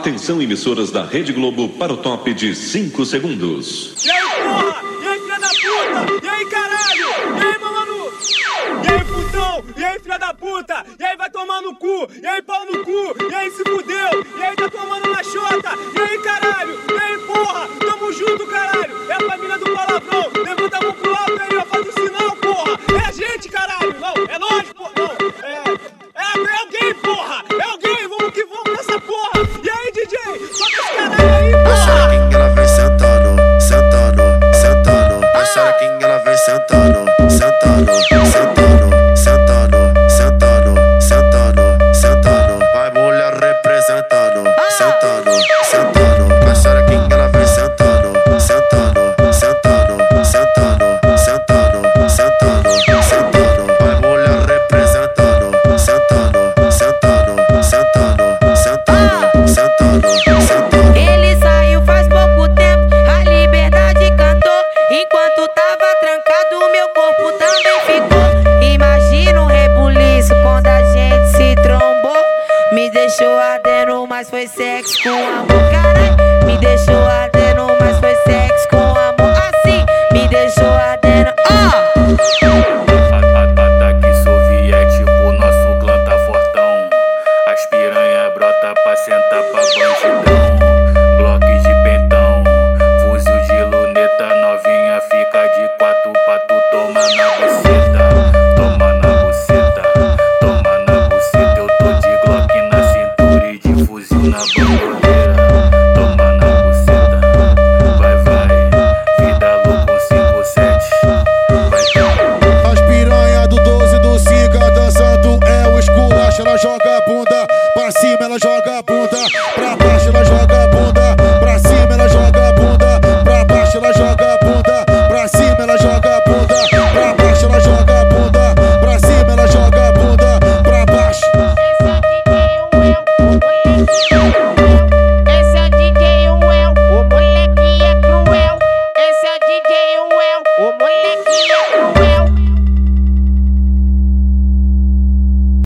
Atenção, emissoras da Rede Globo, para o top de 5 segundos. E aí, porra? E aí, filha da puta? E aí, caralho? E aí, mamanu? E aí, putão? E aí, filha da puta? E aí, vai tomar no cu? E aí, pau no cu? E aí, se fudeu? E aí, tá tomando na xota? E aí, caralho? E aí, porra? Tamo junto, caralho! É a família do palavrão! Levanta a mão pro alto aí, ó, faz o sinal, porra! É a gente, caralho! Não, é nós, porra! Não, é alguém, porra! É alguém! Vamos que vamos nessa porra! E aí, DJ? Toca os caralho aí, porra! A xerequinha ela vem sentando, sentando, sentando. A xerequinha ela vem sentando, sentando, sentando, sentando, sentando, sentando, sentando. Vai mulher representando, sentando, sentando. A xerequinha ela vem sentando, sentando, sentando, sentando, sentando, sentando, sentando. Vai mulher representando, sentando, sentando, sentando, sentando, sentando, sentando. Ele saiu faz pouco tempo, a liberdade cantou. Enquanto tava trancado, meu corpo também ficou. Imagina o rebuliço quando a gente se trombou. Me deixou ardendo, mas foi sexo com amor, caralho. Me deixou ardendo.